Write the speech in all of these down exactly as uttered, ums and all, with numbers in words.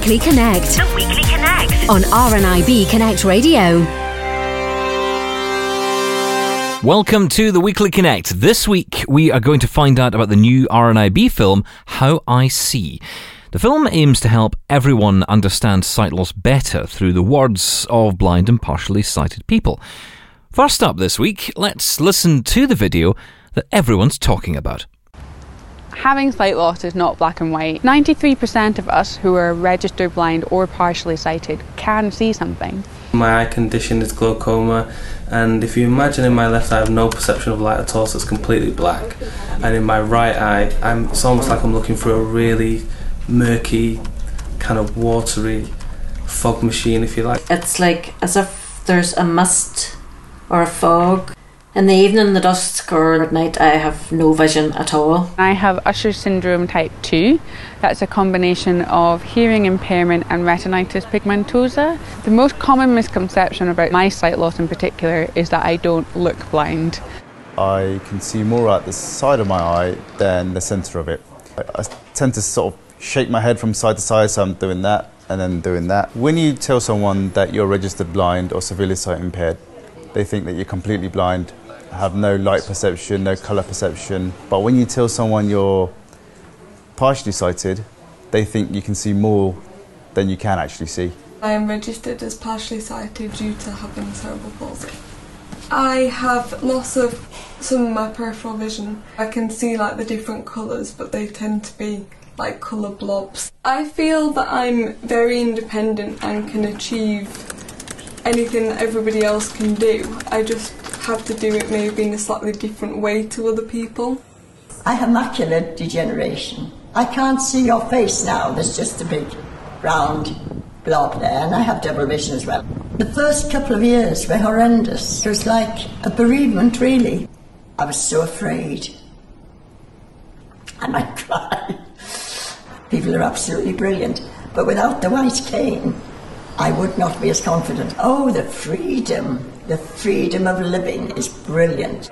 Weekly Connect. The Weekly Connect. On R N I B Connect Radio. Welcome to the Weekly Connect. This week we are going to find out about the new R N I B film, How I See. The film aims to help everyone understand sight loss better through the words of blind and partially sighted people. First up this week, let's listen to the video that everyone's talking about. Having sight loss is not black and white. ninety-three percent of us who are registered blind or partially sighted can see something. My eye condition is glaucoma, and if you imagine in my left eye I have no perception of light at all, so it's completely black. And in my right eye, I'm, it's almost like I'm looking through a really murky, kind of watery fog machine, if you like. It's like as if there's a mist or a fog. In the evening, the dusk, or at night, I have no vision at all. I have Usher syndrome type two. That's a combination of hearing impairment and retinitis pigmentosa. The most common misconception about my sight loss in particular is that I don't look blind. I can see more at the side of my eye than the centre of it. I, I tend to sort of shake my head from side to side, so I'm doing that and then doing that. When you tell someone that you're registered blind or severely sight impaired, they think that you're completely blind, have no light perception, no colour perception. But when you tell someone you're partially sighted, they think you can see more than you can actually see. I am registered as partially sighted due to having cerebral palsy. I have loss of some of my peripheral vision. I can see like the different colours, but they tend to be like colour blobs. I feel that I'm very independent and can achieve anything that everybody else can do. I just have to do it maybe in a slightly different way to other people. I have macular degeneration. I can't see your face now, there's just a big round blob there, and I have double vision as well. The first couple of years were horrendous. It was like a bereavement, really. I was so afraid. I might cry. People are absolutely brilliant, but without the white cane, I would not be as confident. Oh, the freedom, the freedom of living is brilliant.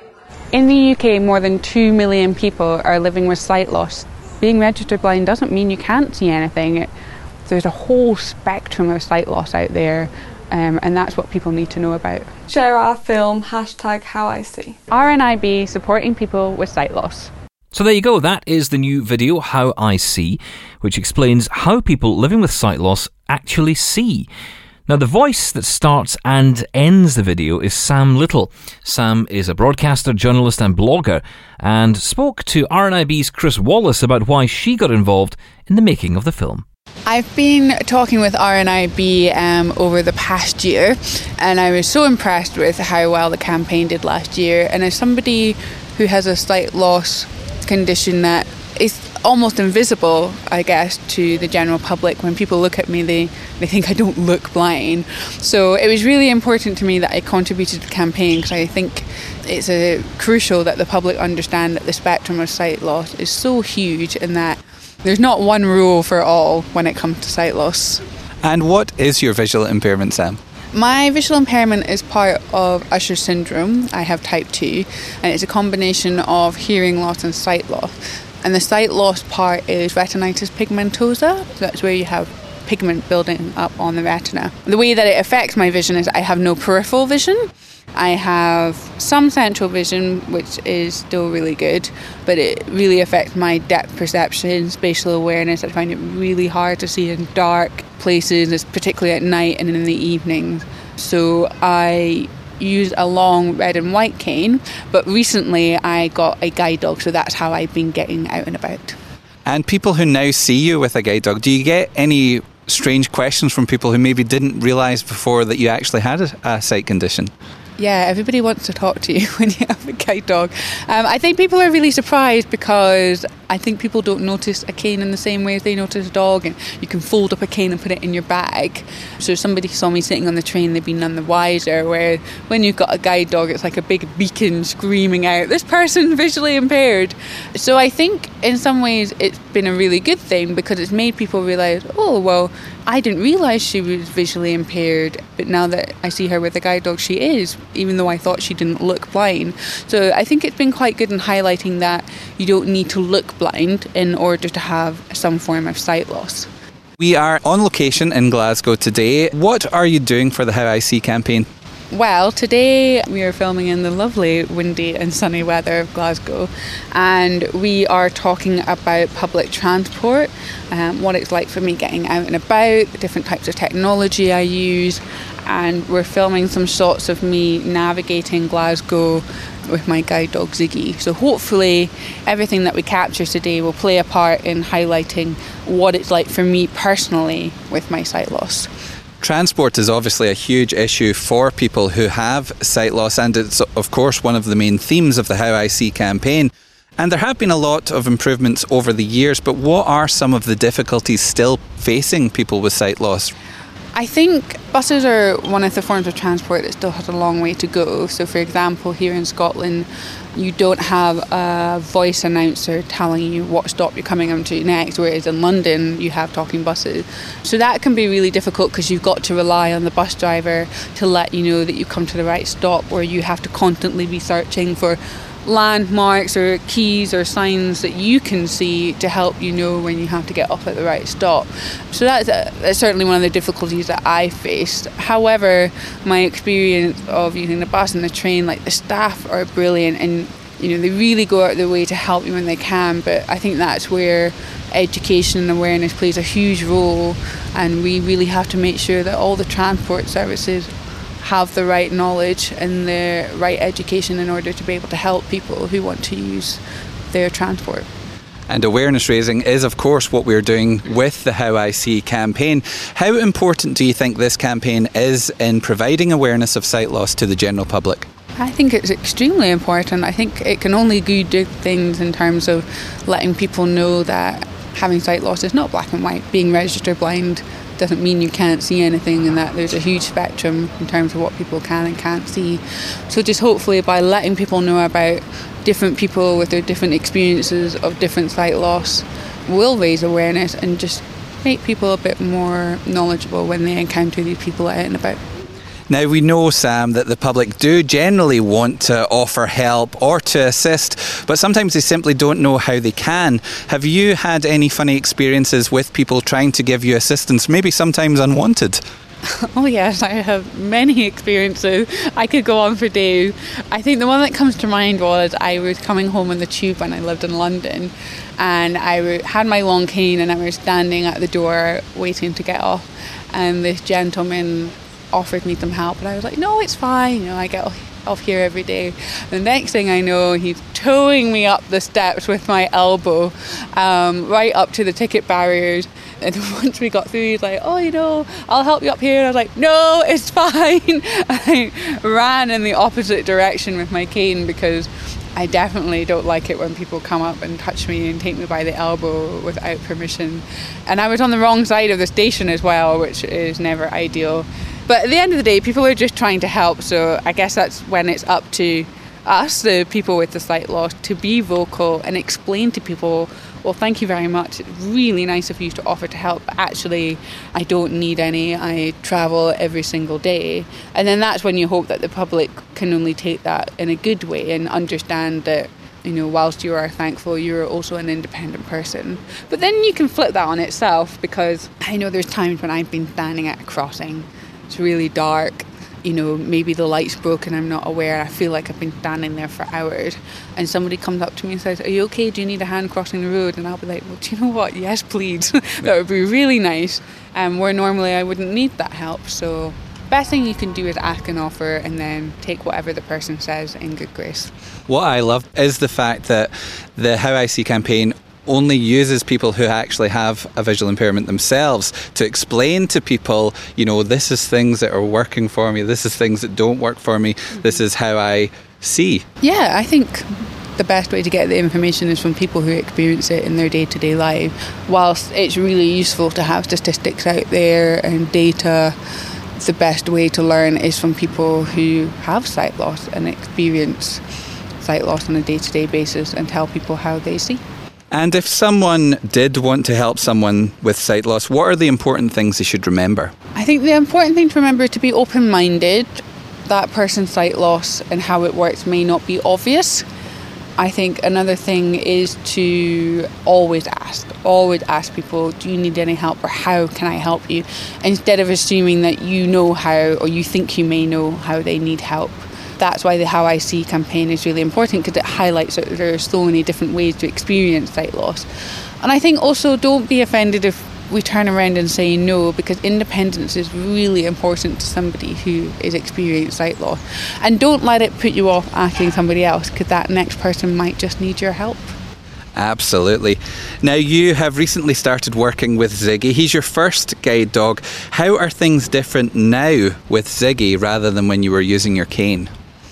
In the U K, more than two million people are living with sight loss. Being registered blind doesn't mean you can't see anything. It, there's a whole spectrum of sight loss out there, um, and that's what people need to know about. Share our film, hashtag How I See. R N I B supporting people with sight loss. So there you go, that is the new video, How I See, which explains how people living with sight loss actually see. Now, the voice that starts and ends the video is Sam Little. Sam is a broadcaster, journalist and blogger, and spoke to R N I B's Chris Wallace about why she got involved in the making of the film. I've been talking with R N I B um, over the past year, and I was so impressed with how well the campaign did last year. And as somebody who has a sight loss condition that is almost invisible, I guess, to the general public. When people look at me, they, they think I don't look blind. So it was really important to me that I contributed to the campaign, because I think it's a, crucial that the public understand that the spectrum of sight loss is so huge, and that there's not one rule for all when it comes to sight loss. And what is your visual impairment, Sam? My visual impairment is part of Usher syndrome. I have type two, and it's a combination of hearing loss and sight loss. And the sight loss part is retinitis pigmentosa. So that's where you have pigment building up on the retina. The way that it affects my vision is I have no peripheral vision. I have some central vision, which is still really good, but it really affects my depth perception, spatial awareness. I find it really hard to see in dark places, particularly at night and in the evenings. So I use a long red and white cane, but recently I got a guide dog, so that's how I've been getting out and about. And people who now see you with a guide dog, do you get any strange questions from people who maybe didn't realise before that you actually had a, a sight condition? Yeah, everybody wants to talk to you when you have a guide dog. Um, I think people are really surprised because I think people don't notice a cane in the same way as they notice a dog, and you can fold up a cane and put it in your bag. So if somebody saw me sitting on the train, they'd be none the wiser, where when you've got a guide dog, it's like a big beacon screaming out, this person's visually impaired. So I think in some ways it's been a really good thing, because it's made people realise, oh, well, I didn't realise she was visually impaired, but now that I see her with a guide dog, she is, even though I thought she didn't look blind. So I think it's been quite good in highlighting that you don't need to look blind in order to have some form of sight loss. We are on location in Glasgow today. What are you doing for the How I See campaign? Well, today we are filming in the lovely, windy and sunny weather of Glasgow, and we are talking about public transport, um, what it's like for me getting out and about, the different types of technology I use, and we're filming some shots of me navigating Glasgow with my guide dog Ziggy. So hopefully everything that we capture today will play a part in highlighting what it's like for me personally with my sight loss. Transport is obviously a huge issue for people who have sight loss, and it's of course one of the main themes of the How I See campaign. And there have been a lot of improvements over the years, but what are some of the difficulties still facing people with sight loss? I think buses are one of the forms of transport that still has a long way to go. So for example, here in Scotland, you don't have a voice announcer telling you what stop you're coming onto next, whereas in London you have talking buses. So that can be really difficult because you've got to rely on the bus driver to let you know that you come to the right stop, or you have to constantly be searching for landmarks or keys or signs that you can see to help you know when you have to get off at the right stop. So that's, a, that's certainly one of the difficulties that I faced. However, my experience of using the bus and the train, like the staff are brilliant, and you know they really go out of their way to help you when they can. But I think that's where education and awareness plays a huge role, and we really have to make sure that all the transport services have the right knowledge and the right education in order to be able to help people who want to use their transport. And awareness raising is of course what we're doing with the How I See campaign. How important do you think this campaign is in providing awareness of sight loss to the general public? I think it's extremely important. I think it can only do good things in terms of letting people know that having sight loss is not black and white. Being registered blind doesn't mean you can't see anything, and that there's a huge spectrum in terms of what people can and can't see. So just hopefully by letting people know about different people with their different experiences of different sight loss will raise awareness and just make people a bit more knowledgeable when they encounter these people out and about. Now, we know, Sam, that the public do generally want to offer help or to assist, but sometimes they simply don't know how they can. Have you had any funny experiences with people trying to give you assistance, maybe sometimes unwanted? Oh yes, I have many experiences. I could go on for days. I think the one that comes to mind was I was coming home on the tube when I lived in London, and I had my long cane and I was standing at the door waiting to get off, and this gentleman offered me some help, and I was like, no, it's fine, you know, I get off here every day. The next thing I know, he's towing me up the steps with my elbow, um, right up to the ticket barriers. And once we got through, he's like, oh, you know, I'll help you up here. And I was like, no, it's fine. I ran in the opposite direction with my cane because I definitely don't like it when people come up and touch me and take me by the elbow without permission. And I was on the wrong side of the station as well, which is never ideal. But at the end of the day, people are just trying to help, so I guess that's when it's up to us, the people with the sight loss, to be vocal and explain to people, well, thank you very much, it's really nice of you to offer to help, but actually I don't need any, I travel every single day. And then that's when you hope that the public can only take that in a good way and understand that, you know, whilst you are thankful, you're also an independent person. But then you can flip that on itself, because I know there's times when I've been standing at a crossing, it's really dark, you know, maybe the light's broken, I'm not aware, I feel like I've been standing there for hours, and somebody comes up to me and says, are you okay, do you need a hand crossing the road? And I'll be like, well, do you know what, yes please. That would be really nice, um, where normally I wouldn't need that help. So best thing you can do is ask and offer, and then take whatever the person says in good grace. What I love is the fact that the How I See campaign only uses people who actually have a visual impairment themselves to explain to people, you know, this is things that are working for me, this is things that don't work for me, this is how I see. Yeah, I think the best way to get the information is from people who experience it in their day-to-day life. Whilst it's really useful to have statistics out there and data, the best way to learn is from people who have sight loss and experience sight loss on a day-to-day basis and tell people how they see. And if someone did want to help someone with sight loss, what are the important things they should remember? I think the important thing to remember is to be open-minded. That person's sight loss and how it works may not be obvious, I think another thing is to always ask, always ask people, do you need any help or how can I help you? Instead of assuming that you know how or you think you may know how they need help. That's why the How I See campaign is really important, because it highlights that there are so many different ways to experience sight loss. And I think also don't be offended if we turn around and say no, because independence is really important to somebody who is experiencing sight loss. And don't let it put you off asking somebody else, because that next person might just need your help. Absolutely. Now, you have recently started working with Ziggy. He's your first guide dog. How are things different now with Ziggy rather than when you were using your cane?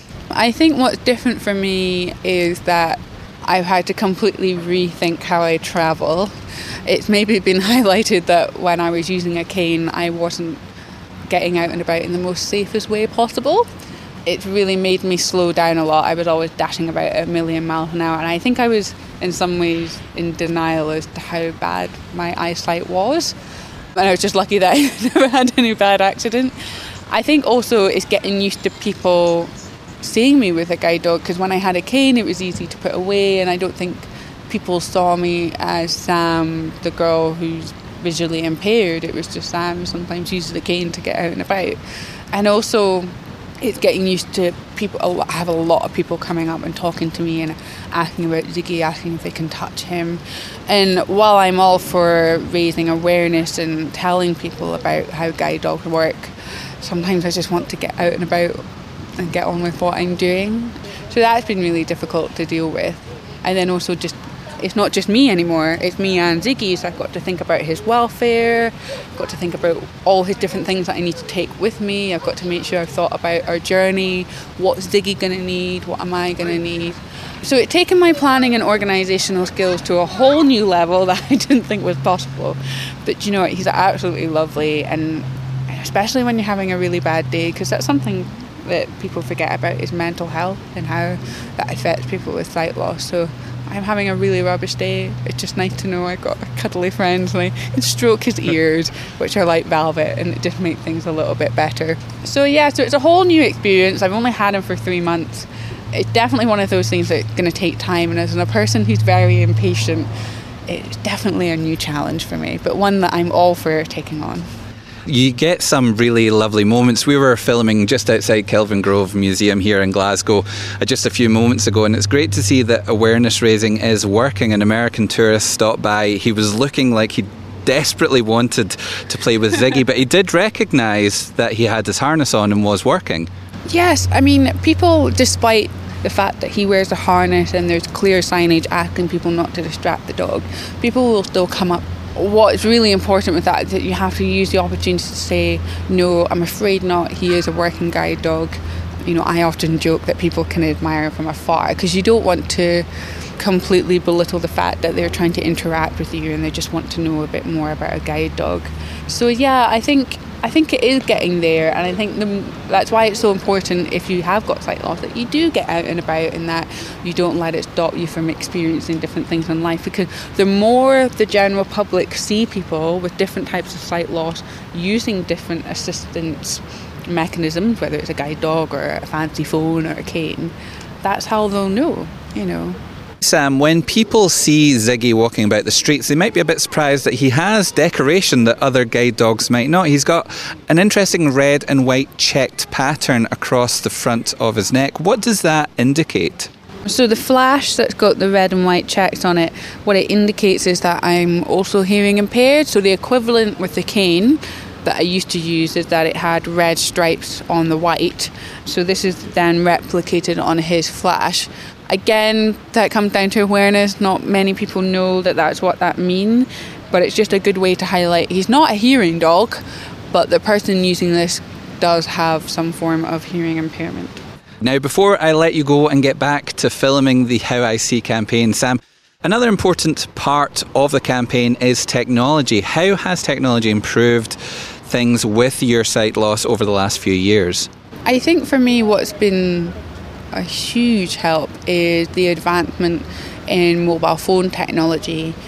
I think what's different for me is that I've had to completely rethink how I travel. It's maybe been highlighted that when I was using a cane, I wasn't getting out and about in the most safest way possible. It's really made me slow down a lot. I was always dashing about a million miles an hour, and I think I was in some ways in denial as to how bad my eyesight was. And I was just lucky that I never had any bad accident. I think also it's getting used to people seeing me with a guide dog, because when I had a cane it was easy to put away, and I don't think people saw me as Sam, the girl who's visually impaired. It was just Sam sometimes uses a cane to get out and about. And also it's getting used to people. I have a lot of people coming up and talking to me and asking about Ziggy, asking if they can touch him. And while I'm all for raising awareness and telling people about how guide dogs work, sometimes I just want to get out and about and get on with what I'm doing. So that's been really difficult to deal with. And then also just, it's not just me anymore, it's me and Ziggy, so I've got to think about his welfare, I've got to think about all his different things that I need to take with me, I've got to make sure I've thought about our journey, what's Ziggy going to need, what am I going to need. So it's taken my planning and organisational skills to a whole new level that I didn't think was possible. But you know what, he's absolutely lovely, and especially when you're having a really bad day, because that's something that people forget about, is mental health and how that affects people with sight loss. So I'm having a really rubbish day. It's just nice to know I've got cuddly friends and I can stroke his ears, which are like velvet, and it just makes things a little bit better. So yeah, so it's a whole new experience. I've only had him for three months. It's definitely one of those things that's going to take time, and as a person who's very impatient, it's definitely a new challenge for me, but one that I'm all for taking on. You get some really lovely moments. We were filming just outside Kelvin Grove Museum here in Glasgow uh, just a few moments ago, and it's great to see that awareness raising is working. An American tourist stopped by. He was looking like he desperately wanted to play with Ziggy, but he did recognise that he had his harness on and was working. Yes, I mean, people, despite the fact that he wears a harness and there's clear signage asking people not to distract the dog, people will still come up. What's really important with that is that you have to use the opportunity to say, no, I'm afraid not, he is a working guide dog. You know, I often joke that people can admire him from afar, because you don't want to completely belittle the fact that they're trying to interact with you and they just want to know a bit more about a guide dog. So yeah, I think I think it is getting there, and I think the, that's why it's so important, if you have got sight loss, that you do get out and about, and that you don't let it stop you from experiencing different things in life, because the more the general public see people with different types of sight loss using different assistance mechanisms, whether it's a guide dog or a fancy phone or a cane, that's how they'll know, you know. Sam, when people see Ziggy walking about the streets, they might be a bit surprised that he has decoration that other guide dogs might not. He's got an interesting red and white checked pattern across the front of his neck. What does that indicate? So the flash that's got the red and white checks on it, what it indicates is that I'm also hearing impaired. So the equivalent with the cane that I used to use is that it had red stripes on the white. So this is then replicated on his flash. Again, that comes down to awareness. Not many people know that that's what that means, but it's just a good way to highlight he's not a hearing dog, but the person using this does have some form of hearing impairment. Now, before I let you go and get back to filming the How I See campaign, Sam, another important part of the campaign is technology. How has technology improved things with your sight loss over the last few years? I think for me what's been a huge help is the advancement in mobile phone technology.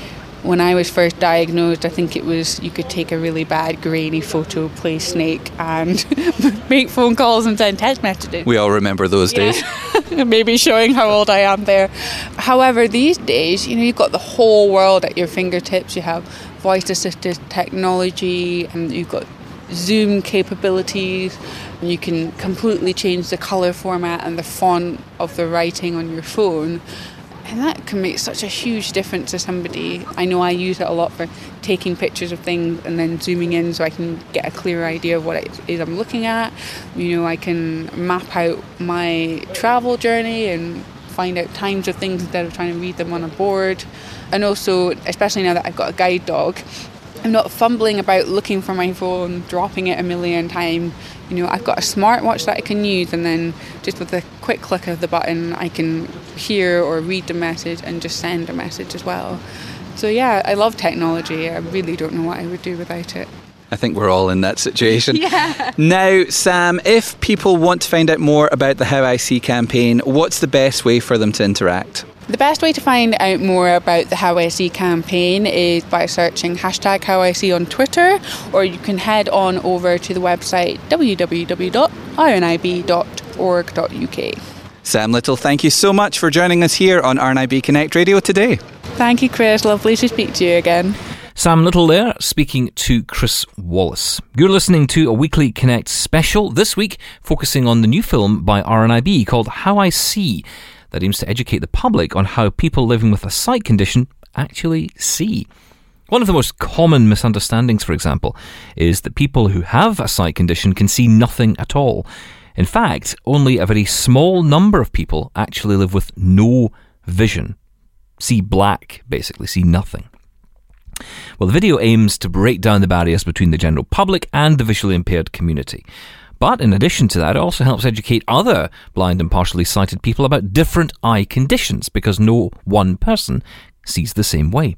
When I was first diagnosed, I think it was you could take a really bad grainy photo, play Snake, and make phone calls and send text messages. We all remember those Yeah. days. Maybe showing how old I am there. However, these days, you know, you've got the whole world at your fingertips. You have voice-assisted technology, and you've got Zoom capabilities. You can completely change the colour format and the font of the writing on your phone. And that can make such a huge difference to somebody. I know I use it a lot for taking pictures of things and then zooming in so I can get a clear idea of what it is I'm looking at. You know, I can map out my travel journey and find out times of things instead of trying to read them on a board. And also, especially now that I've got a guide dog, I'm not fumbling about looking for my phone, dropping it a million times. You know, I've got a smartwatch that I can use, and then just with a quick click of the button, I can hear or read the message and just send a message as well. So yeah, I love technology. I really don't know what I would do without it. I think we're all in that situation. Yeah. Now, Sam, if people want to find out more about the How I See campaign, what's the best way for them to interact? The best way to find out more about the How I See campaign is by searching hashtag How I See on Twitter, or you can head on over to the website w w w dot r n i b dot org dot u k. Sam Little, thank you so much for joining us here on R N I B Connect Radio today. Thank you, Chris. Lovely to speak to you again. Sam Little there, speaking to Chris Wallace. You're listening to a weekly Connect special, this week focusing on the new film by R N I B called How I See, that aims to educate the public on how people living with a sight condition actually see. One of the most common misunderstandings, for example, is that people who have a sight condition can see nothing at all. In fact, only a very small number of people actually live with no vision. See black, basically, see nothing. Well, the video aims to break down the barriers between the general public and the visually impaired community. But in addition to that, it also helps educate other blind and partially sighted people about different eye conditions, because no one person sees the same way.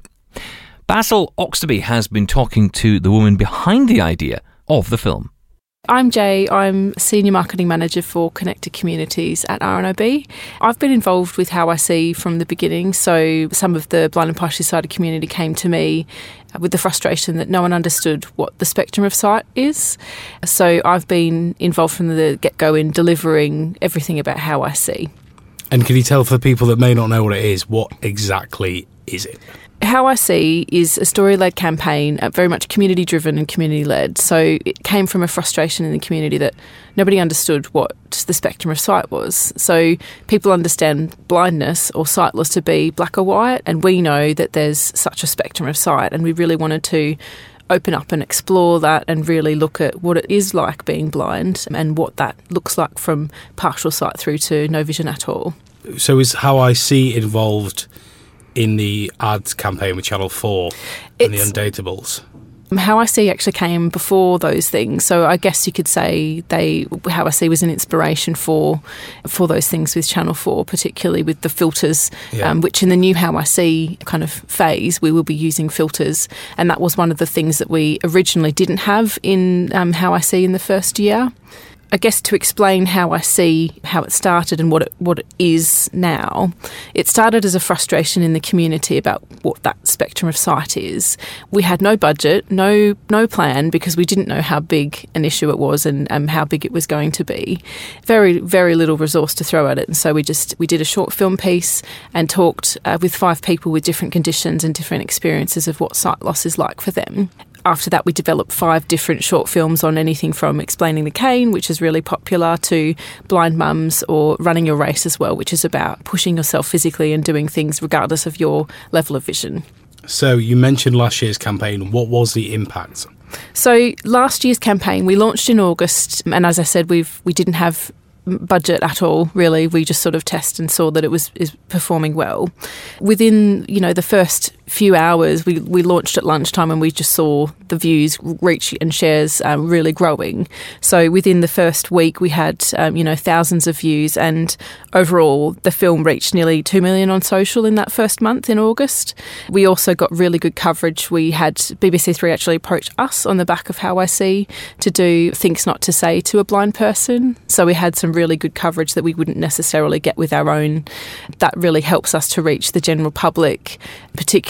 Basil Oxtoby has been talking to the woman behind the idea of the film. I'm Jay. I'm Senior Marketing Manager for Connected Communities at R N I B. I've been involved with How I See from the beginning, so some of the blind and partially sighted community came to me with the frustration that no one understood what the spectrum of sight is. So I've been involved from the get-go in delivering everything about How I See. And can you tell for people that may not know what it is, what exactly is it? How I See is a story-led campaign, uh, very much community-driven and community-led. So it came from a frustration in the community that nobody understood what the spectrum of sight was. So people understand blindness or sightless to be black or white, and we know that there's such a spectrum of sight, and we really wanted to open up and explore that and really look at what it is like being blind and what that looks like from partial sight through to no vision at all. So is How I See involved in the ads campaign with Channel four and It's- the Undateables? How I See actually came before those things, so I guess you could say they How I See was an inspiration for for those things with Channel four, particularly with the filters, Yeah. um, which in the new How I See kind of phase we will be using filters, and that was one of the things that we originally didn't have in um, How I See in the first year. I guess to explain How I See, how it started and what it, what it is now, it started as a frustration in the community about what that spectrum of sight is. We had no budget, no no plan, because we didn't know how big an issue it was and um, how big it was going to be. Very, very little resource to throw at it. And so we just we did a short film piece and talked uh, with five people with different conditions and different experiences of what sight loss is like for them. After that, we developed five different short films on anything from Explaining the Cane, which is really popular, to Blind Mums, or Running Your Race as well, which is about pushing yourself physically and doing things regardless of your level of vision. So you mentioned last year's campaign. What was the impact? So last year's campaign, we launched in August, and as I said, we've we didn't have budget at all, really. We just sort of tested and saw that it was is performing well. Within, you know, the first few hours, we, we launched at lunchtime and we just saw the views, reach and shares um, really growing. So within the first week, we had, um, you know, thousands of views, and overall, the film reached nearly two million on social in that first month in August. We also got really good coverage. We had B B C Three actually approach us on the back of How I See to do Things Not to Say to a Blind Person. So we had some really good coverage that we wouldn't necessarily get with our own. That really helps us to reach the general public, particularly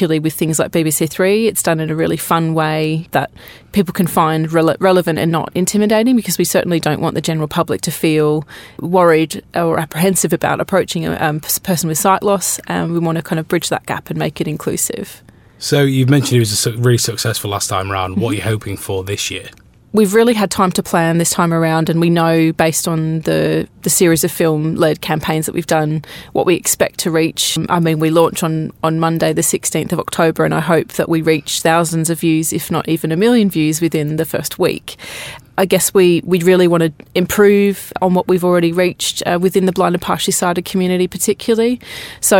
particularly with things like B B C Three. It's done in a really fun way that people can find rele- relevant and not intimidating, because we certainly don't want the general public to feel worried or apprehensive about approaching a um, person with sight loss. Um, we want to kind of bridge that gap and make it inclusive. So you've mentioned it was a su- really successful last time around. What are you hoping for this year? We've really had time to plan this time around, and we know, based on the, the series of film-led campaigns that we've done, what we expect to reach. I mean, we launch on, on Monday the sixteenth of October, and I hope that we reach thousands of views, if not even a million views, within the first week. I guess we, we really want to improve on what we've already reached uh, within the blind and partially sighted community particularly. So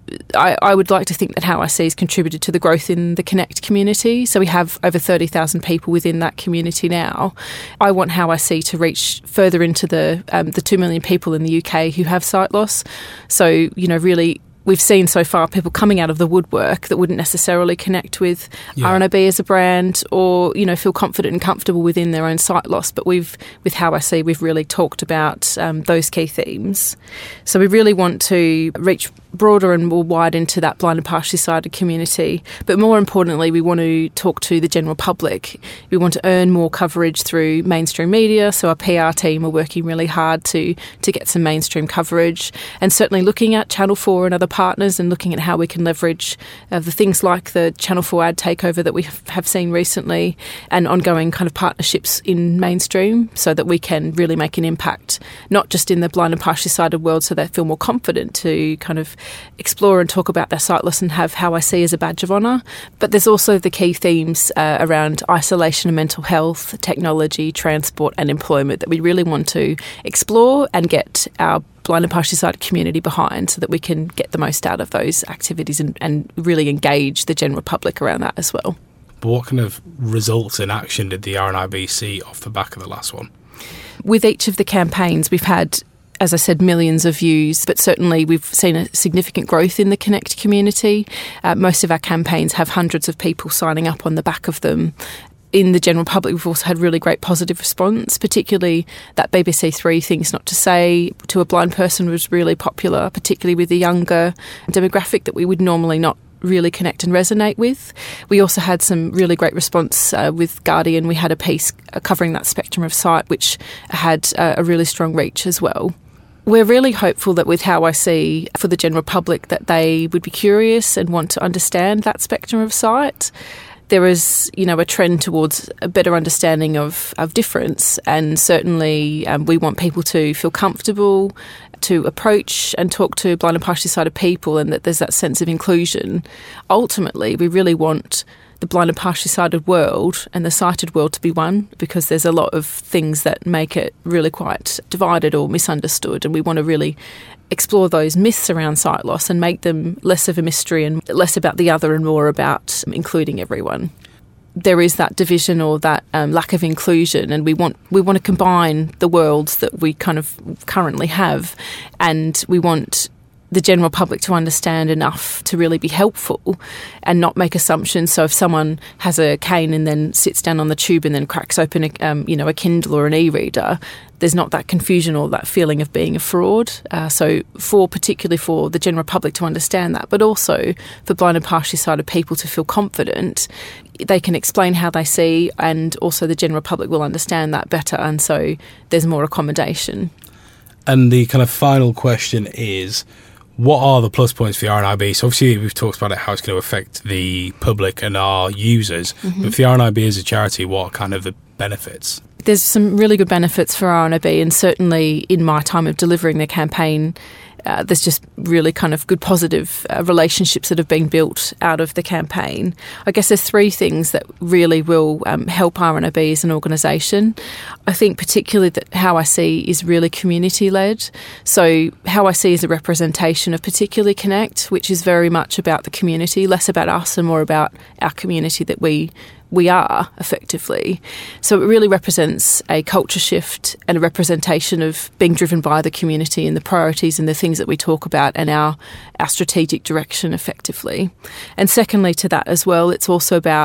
I, I would like to think that How I See has contributed to the growth in the Connect community. So we have over thirty thousand people within that community now. I want How I See to reach further into the um, the two million people in the U K who have sight loss. So, you know, really, we've seen so far people coming out of the woodwork that wouldn't necessarily connect with yeah. R N I B as a brand, or, you know, feel confident and comfortable within their own sight loss. But we've, with How I See, we've really talked about um, those key themes. So we really want to reach broader and more wide into that blind and partially sighted community. But more importantly, we want to talk to the general public. We want to earn more coverage through mainstream media. So our P R team are working really hard to, to get some mainstream coverage, and certainly looking at Channel four and other partners, and looking at how we can leverage uh, the things like the Channel four ad takeover that we have seen recently, and ongoing kind of partnerships in mainstream, so that we can really make an impact, not just in the blind and partially sighted world, so they feel more confident to kind of explore and talk about their sight loss and have How I See as a badge of honour. But there's also the key themes uh, around isolation and mental health, technology, transport and employment that we really want to explore and get our blind and partially sighted community behind, so that we can get the most out of those activities and, and really engage the general public around that as well. But what kind of results in action did the R N I B see off the back of the last one? With each of the campaigns, we've had, as I said, millions of views, but certainly we've seen a significant growth in the Connect community. Uh, most of our campaigns have hundreds of people signing up on the back of them. In the general public, we've also had really great positive response, particularly that B B C Three Things Not to Say to a blind person was really popular, particularly with the younger demographic that we would normally not really connect and resonate with. We also had some really great response uh, with Guardian. We had a piece covering that spectrum of sight, which had uh, a really strong reach as well. We're really hopeful that with How I See, for the general public, that they would be curious and want to understand that spectrum of sight. There is, you know, a trend towards a better understanding of, of difference, and certainly um, we want people to feel comfortable to approach and talk to blind and partially sighted people, and that there's that sense of inclusion. Ultimately, we really want the blind and partially sighted world and the sighted world to be one, because there's a lot of things that make it really quite divided or misunderstood, and we want to really explore those myths around sight loss and make them less of a mystery and less about the other and more about including everyone. There is that division or that um, lack of inclusion, and we want we want to combine the worlds that we kind of currently have, and we want the general public to understand enough to really be helpful and not make assumptions. So if someone has a cane and then sits down on the tube and then cracks open a, um, you know, a Kindle or an e-reader, there's not that confusion or that feeling of being a fraud. Uh, so for particularly for the general public to understand that, but also for blind and partially sighted people to feel confident, they can explain how they see, and also the general public will understand that better, and so there's more accommodation. And the kind of final question is, what are the plus points for the R N I B? So obviously we've talked about it, how it's going to affect the public and our users, mm-hmm. but for the R N I B as a charity, what are kind of the benefits? There's some really good benefits for R N I B, and certainly in my time of delivering the campaign, Uh, there's just really kind of good positive uh, relationships that have been built out of the campaign. I guess there's three things that really will um, help R N I B as an organisation. I think particularly that How I See is really community-led. So How I See is a representation of particularly Connect, which is very much about the community, less about us and more about our community that we we are, effectively. So it really represents a culture shift and a representation of being driven by the community and the priorities and the things that we talk about and our, our strategic direction, effectively. And secondly to that as well, it's also about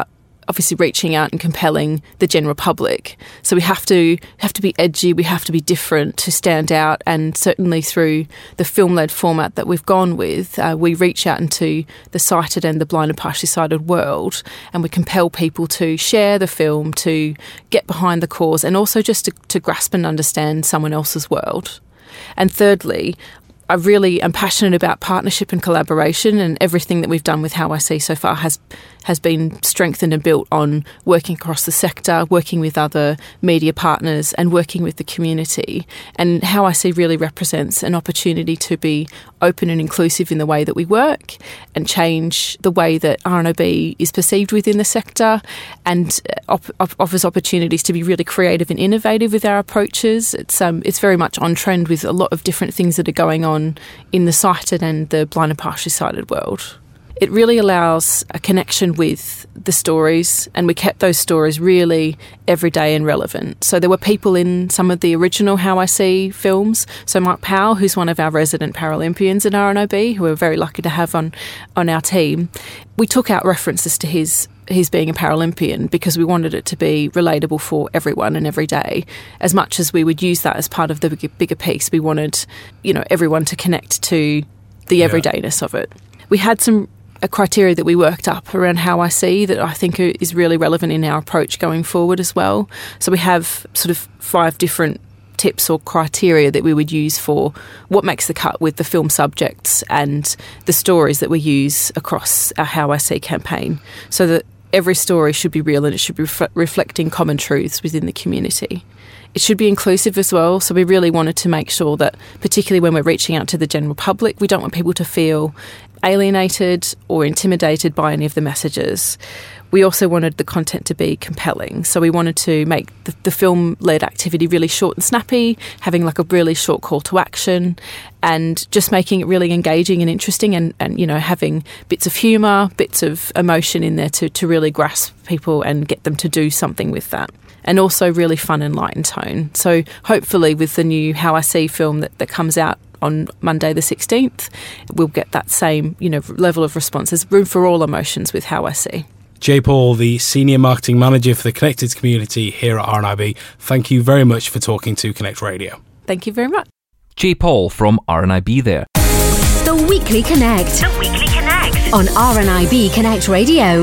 obviously reaching out and compelling the general public. So we have to have to be edgy, we have to be different to stand out, and certainly through the film-led format that we've gone with, uh, we reach out into the sighted and the blind and partially sighted world, and we compel people to share the film, to get behind the cause, and also just to, to grasp and understand someone else's world. And thirdly, I really am passionate about partnership and collaboration, and everything that we've done with How I See so far has has been strengthened and built on working across the sector, working with other media partners and working with the community. And How I See really represents an opportunity to be open and inclusive in the way that we work and change the way that R N I B is perceived within the sector, and op- op- offers opportunities to be really creative and innovative with our approaches. It's um, it's very much on trend with a lot of different things that are going on in the sighted and the blind and partially sighted world. It really allows a connection with the stories, and we kept those stories really everyday and relevant. So there were people in some of the original How I See films. So Mark Powell, who's one of our resident Paralympians at R N I B, who we're very lucky to have on, on our team, we took out references to his his being a Paralympian because we wanted it to be relatable for everyone and every day. As much as we would use that as part of the bigger, bigger piece, we wanted, you know, everyone to connect to the Yeah. everydayness of it. We had some a criteria that we worked up around How I See that I think is really relevant in our approach going forward as well. So we have sort of five different tips or criteria that we would use for what makes the cut with the film subjects and the stories that we use across our How I See campaign, so that every story should be real and it should be ref- reflecting common truths within the community. It should be inclusive as well, so we really wanted to make sure that, particularly when we're reaching out to the general public, we don't want people to feel alienated or intimidated by any of the messages. We also wanted the content to be compelling, so we wanted to make the, the film-led activity really short and snappy, having like a really short call to action, and just making it really engaging and interesting, and, and you know, having bits of humour, bits of emotion in there to, to really grasp people and get them to do something with that. And also really fun and light in tone. So hopefully with the new How I See film that, that comes out on Monday the sixteenth, we'll get that same, you know, level of response. There's room for all emotions with How I See. Jay Paul, the Senior Marketing Manager for the Connected Community here at R N I B, thank you very much for talking to Connect Radio. Thank you very much. Jay Paul from R N I B there. The Weekly Connect. The Weekly Connect. On R N I B Connect Radio.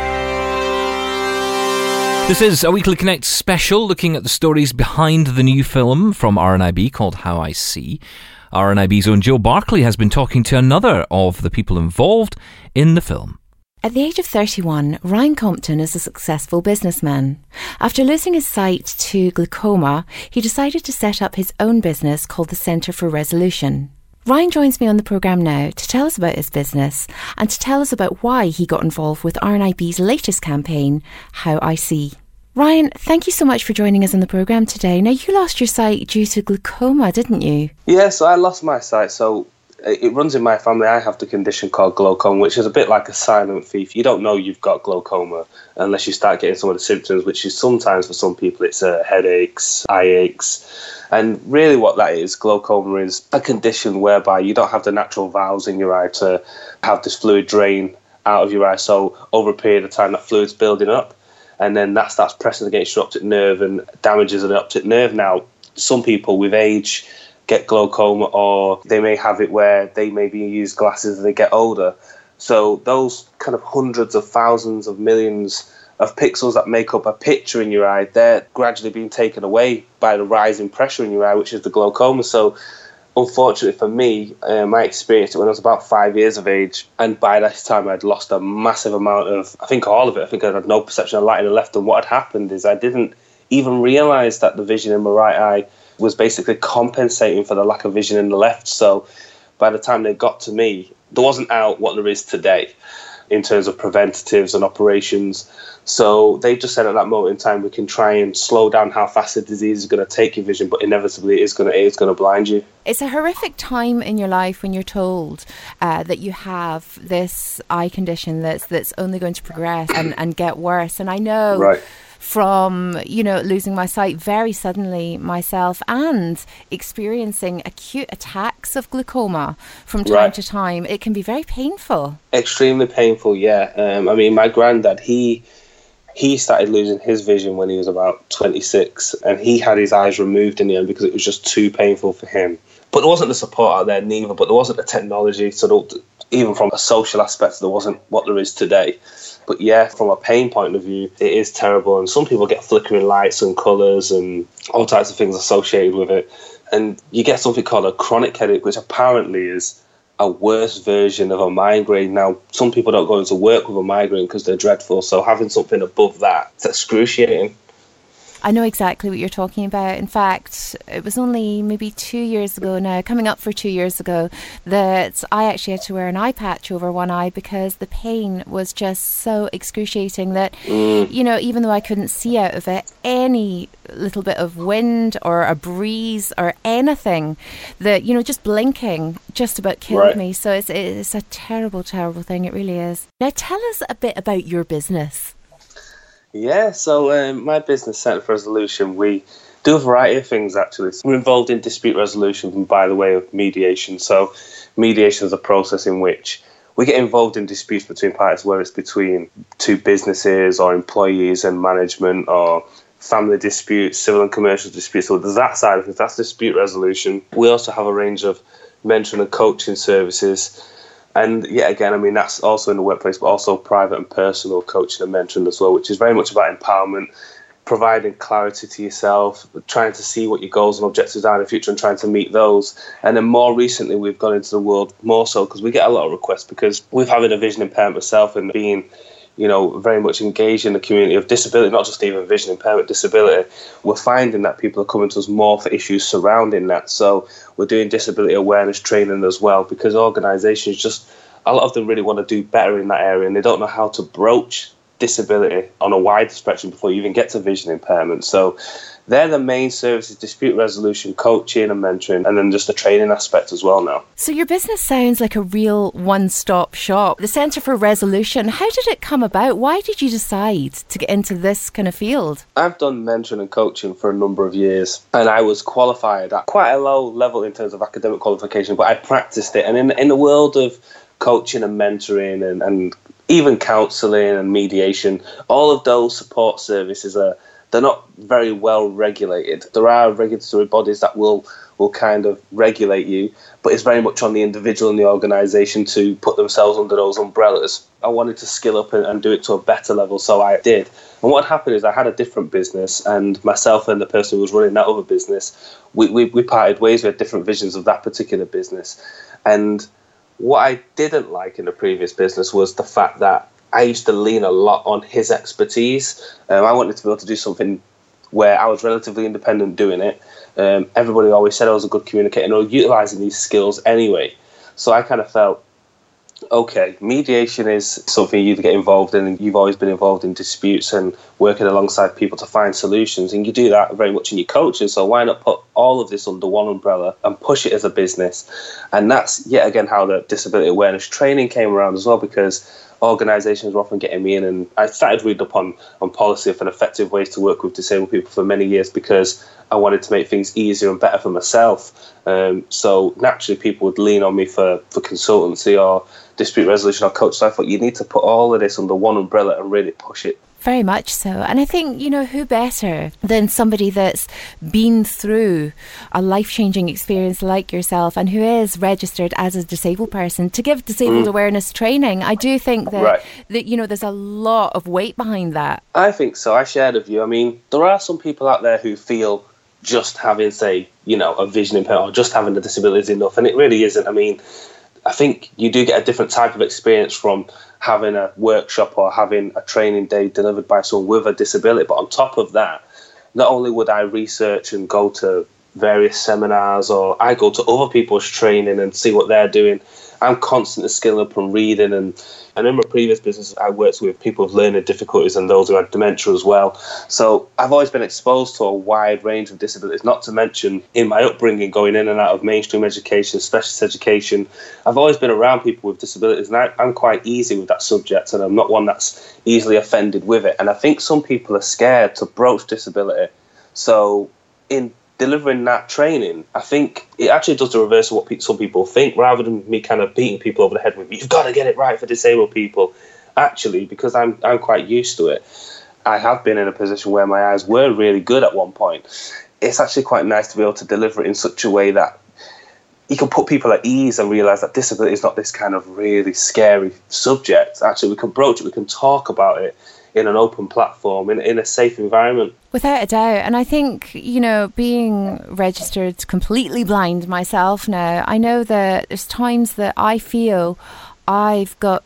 This is a Weekly Connect special looking at the stories behind the new film from R N I B called How I See. R N I B's own Joe Barclay has been talking to another of the people involved in the film. At the age of thirty-one, Ryan Compton is a successful businessman. After losing his sight to glaucoma, he decided to set up his own business called the Centre for Resolution. Ryan joins me on the programme now to tell us about his business and to tell us about why he got involved with R N I B's latest campaign, How I See. Ryan, thank you so much for joining us on the programme today. Now, you lost your sight due to glaucoma, didn't you? Yeah, so I lost my sight. So it runs in my family. I have the condition called glaucoma, which is a bit like a silent thief. You don't know you've got glaucoma unless you start getting some of the symptoms, which is sometimes for some people it's uh, headaches, eye aches. And really what that is, glaucoma is a condition whereby you don't have the natural valves in your eye to have this fluid drain out of your eye. So over a period of time, that fluid's building up, and then that starts pressing against your optic nerve and damages an optic nerve. Now, some people with age get glaucoma, or they may have it where they maybe use glasses as they get older. So those kind of hundreds of thousands of millions of pixels that make up a picture in your eye, they're gradually being taken away by the rising pressure in your eye, which is the glaucoma. So unfortunately for me, um, I experienced it when I was about five years of age, and by this time I'd lost a massive amount of, I think all of it, I think I had no perception of light in the left, and what had happened is I didn't even realise that the vision in my right eye was basically compensating for the lack of vision in the left. So by the time they got to me, there wasn't out what there is today in terms of preventatives and operations. So they just said at that moment in time, we can try and slow down how fast the disease is going to take your vision, but inevitably it is going to, it is going to blind you. It's a horrific time in your life when you're told uh, that you have this eye condition that's that's only going to progress and, and get worse. And I know right. from, you know, losing my sight very suddenly myself and experiencing acute attacks of glaucoma from time right. to time, it can be very painful. Extremely painful, yeah. Um, I mean, my granddad, he... He started losing his vision when he was about twenty-six, and he had his eyes removed in the end because it was just too painful for him. But there wasn't the support out there neither, but there wasn't the technology, so even from a social aspect, there wasn't what there is today. But yeah, from a pain point of view, it is terrible, and some people get flickering lights and colours and all types of things associated with it. And you get something called a chronic headache, which apparently is a worse version of a migraine. Now, some people don't go into work with a migraine because they're dreadful, so having something above that, it's excruciating. I know exactly what you're talking about. In fact, it was only maybe two years ago now, coming up for two years ago, that I actually had to wear an eye patch over one eye because the pain was just so excruciating that, mm. you know, even though I couldn't see out of it, any little bit of wind or a breeze or anything that, you know, just blinking just about killed right. me. So it's, it's a terrible, terrible thing. It really is. Now, tell us a bit about your business. Yeah, so um, my business, Centre for Resolution, we do a variety of things, actually. So we're involved in dispute resolution by the way of mediation. So mediation is a process in which we get involved in disputes between parties, whether it's between two businesses or employees and management or family disputes, civil and commercial disputes. So there's that side of things, that's dispute resolution. We also have a range of mentoring and coaching services. And yet again, I mean, that's also in the workplace, but also private and personal coaching and mentoring as well, which is very much about empowerment, providing clarity to yourself, trying to see what your goals and objectives are in the future and trying to meet those. And then more recently, we've gone into the world more so because we get a lot of requests because we've having a vision impairment myself and being, you know, very much engaged in the community of disability, not just even vision impairment, disability. We're finding that people are coming to us more for issues surrounding that. So we're doing disability awareness training as well because organisations just, a lot of them really want to do better in that area and they don't know how to broach disability on a wide spectrum before you even get to vision impairment. So they're the main services, dispute resolution, coaching and mentoring, and then just the training aspect as well now. So your business sounds like a real one-stop shop. The Centre for Resolution, how did it come about? Why did you decide to get into this kind of field? I've done mentoring and coaching for a number of years, and I was qualified at quite a low level in terms of academic qualification, but I practiced it. And in, in the world of coaching and mentoring and, and even counselling and mediation, all of those support services are they're not very well regulated. There are regulatory bodies that will will kind of regulate you, but it's very much on the individual and the organisation to put themselves under those umbrellas. I wanted to skill up and, and do it to a better level, so I did. And what happened is I had a different business, and myself and the person who was running that other business, we, we, we parted ways. We had different visions of that particular business. And what I didn't like in the previous business was the fact that I used to lean a lot on his expertise. Um, I wanted to be able to do something where I was relatively independent doing it. Um, everybody always said I was a good communicator and I was utilising these skills anyway. So I kind of felt, okay, mediation is something you get involved in, and you've always been involved in disputes and working alongside people to find solutions, and you do that very much in your coaching, so why not put all of this under one umbrella and push it as a business? And that's yet again how the disability awareness training came around as well, because organisations were often getting me in, and I started reading up on, on policy of an effective ways to work with disabled people for many years because I wanted to make things easier and better for myself. Um, so naturally people would lean on me for, for consultancy or dispute resolution or coach. So I thought you need to put all of this under one umbrella and really push it. Very much so. And I think, you know, who better than somebody that's been through a life-changing experience like yourself and who is registered as a disabled person to give disabled mm. awareness training. I do think that, right. that, you know, there's a lot of weight behind that. I think so. I share the view. I mean, there are some people out there who feel just having, say, you know, a vision impairment or just having a disability is enough. And it really isn't. I mean, I think you do get a different type of experience from having a workshop or having a training day delivered by someone with a disability. But on top of that, not only would I research and go to various seminars, or I go to other people's training and see what they're doing, I'm constantly skilling up and reading. And, and in my previous business, I worked with people with learning difficulties and those who had dementia as well. So I've always been exposed to a wide range of disabilities, not to mention in my upbringing, going in and out of mainstream education, specialist education. I've always been around people with disabilities, and I, I'm quite easy with that subject, and I'm not one that's easily offended with it. And I think some people are scared to broach disability. So in delivering that training, I think it actually does the reverse of what pe- some people think. Rather than me kind of beating people over the head with, you've got to get it right for disabled people, actually, because I'm I'm quite used to it, I have been in a position where my eyes were really good at one point. It's actually quite nice to be able to deliver it in such a way that you can put people at ease and realise that disability is not this kind of really scary subject. Actually, we can broach it, we can talk about it in an open platform, in, in a safe environment. Without a doubt. And I think, you know, being registered completely blind myself now, I know that there's times that I feel I've got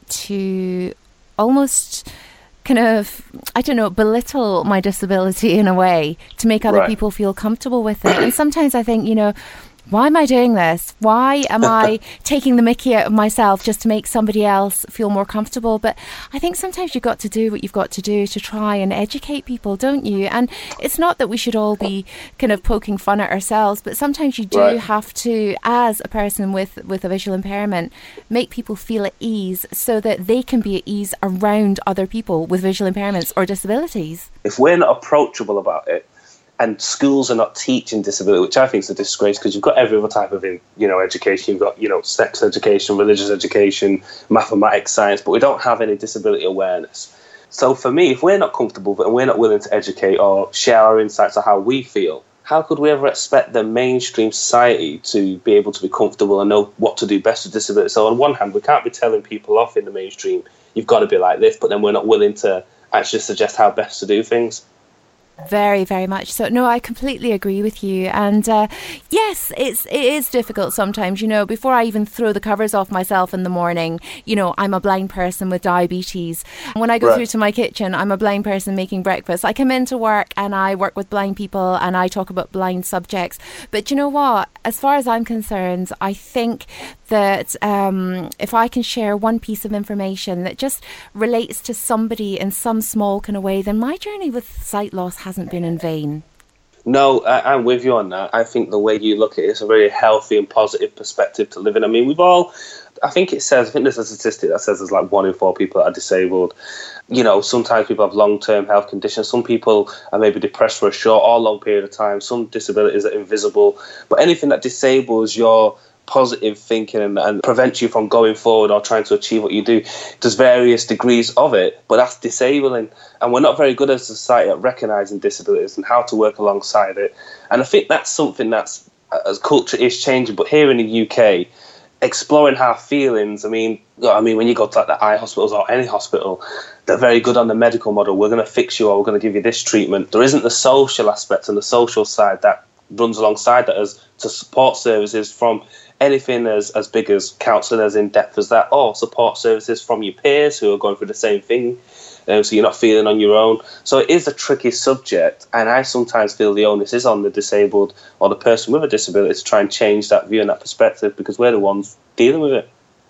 to almost kind of, I don't know, belittle my disability in a way to make other Right. people feel comfortable with it. And sometimes I think, you know, why am I doing this? Why am I taking the mickey out of myself just to make somebody else feel more comfortable? But I think sometimes you've got to do what you've got to do to try and educate people, don't you? And it's not that we should all be kind of poking fun at ourselves, but sometimes you do Right. have to, as a person with, with a visual impairment, make people feel at ease so that they can be at ease around other people with visual impairments or disabilities. If we're not approachable about it, and schools are not teaching disability, which I think is a disgrace, because you've got every other type of, you know, education. You've got, you know, sex education, religious education, mathematics, science, but we don't have any disability awareness. So for me, if we're not comfortable and we're not willing to educate or share our insights on how we feel, how could we ever expect the mainstream society to be able to be comfortable and know what to do best with disability? So on one hand, we can't be telling people off in the mainstream, you've got to be like this, but then we're not willing to actually suggest how best to do things. Very, very much so. No, I completely agree with you. And uh, yes, it's it is difficult sometimes. You know, before I even throw the covers off myself in the morning, you know, I'm a blind person with diabetes. When I go Right. through to my kitchen, I'm a blind person making breakfast. I come into work and I work with blind people and I talk about blind subjects. But you know what? As far as I'm concerned, I think that um, if I can share one piece of information that just relates to somebody in some small kind of way, then my journey with sight loss hasn't been in vain. No, I, I'm with you on that. I think the way you look at it is a very healthy and positive perspective to live in. I mean, we've all, I think it says, I think there's a statistic that says there's like one in four people that are disabled. You know, sometimes people have long-term health conditions. Some people are maybe depressed for a short or long period of time. Some disabilities are invisible. But anything that disables your positive thinking and, and prevents you from going forward or trying to achieve what you do, there's various degrees of it, but that's disabling. And we're not very good as a society at recognising disabilities and how to work alongside it. And I think that's something that's, as culture is changing, but here in the U K, exploring our feelings, I mean, I mean, when you go to like the eye hospitals or any hospital, they're very good on the medical model. We're going to fix you or we're going to give you this treatment. There isn't the social aspect and the social side that runs alongside that as to support services from anything as, as big as counselling, as in-depth as that, or support services from your peers who are going through the same thing, um, so you're not feeling on your own. So it is a tricky subject, and I sometimes feel the onus is on the disabled or the person with a disability to try and change that view and that perspective, because we're the ones dealing with it.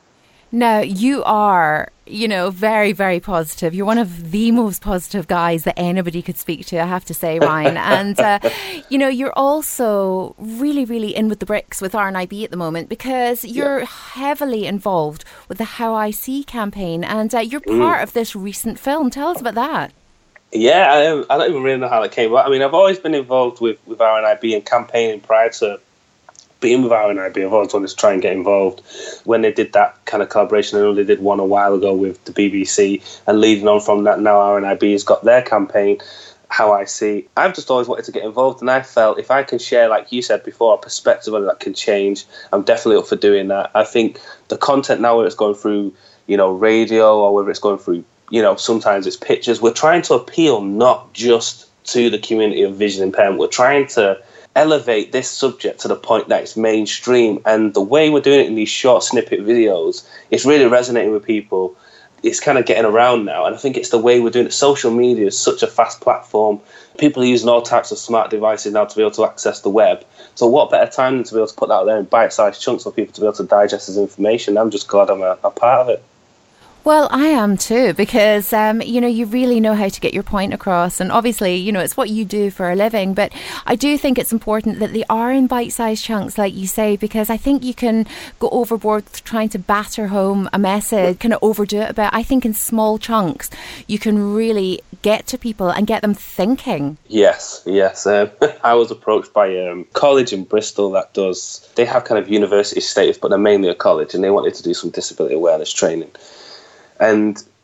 Now, you are, you know, very, very positive. You're one of the most positive guys that anybody could speak to, I have to say, Ryan. And, uh, you know, you're also really, really in with the bricks with R N I B at the moment, because you're yeah. heavily involved with the How I See campaign, and uh, you're part mm. of this recent film. Tell us about that. Yeah, I, um, I don't even really know how that came about. I mean, I've always been involved with, with R N I B and campaigning prior to being with R N I B. I've always wanted to try and get involved. When they did that kind of collaboration, I know they did one a while ago with the B B C, and leading on from that, now R N I B has got their campaign, How I See. I've just always wanted to get involved, and I felt if I can share, like you said before, a perspective on it that can change, I'm definitely up for doing that. I think the content now, whether it's going through, you know, radio or whether it's going through, you know, sometimes it's pictures, we're trying to appeal not just to the community of vision impairment, we're trying to elevate this subject to the point that it's mainstream, and the way we're doing it in these short snippet videos, it's really resonating with people. It's kind of getting around now, and I think it's the way we're doing it. Social media is such a fast platform. People are using all types of smart devices now to be able to access the web. So what better time than to be able to put that out there in bite-sized chunks for people to be able to digest this information? I'm just glad I'm a, a part of it. Well, I am too, because, um, you know, you really know how to get your point across. And obviously, you know, it's what you do for a living. But I do think it's important that they are in bite-sized chunks, like you say, because I think you can go overboard trying to batter home a message, kind of overdo it. But I think in small chunks, you can really get to people and get them thinking. Yes, yes. Um, I was approached by a um, college in Bristol that does, they have kind of university status, but they're mainly a college, and they wanted to do some disability awareness training. And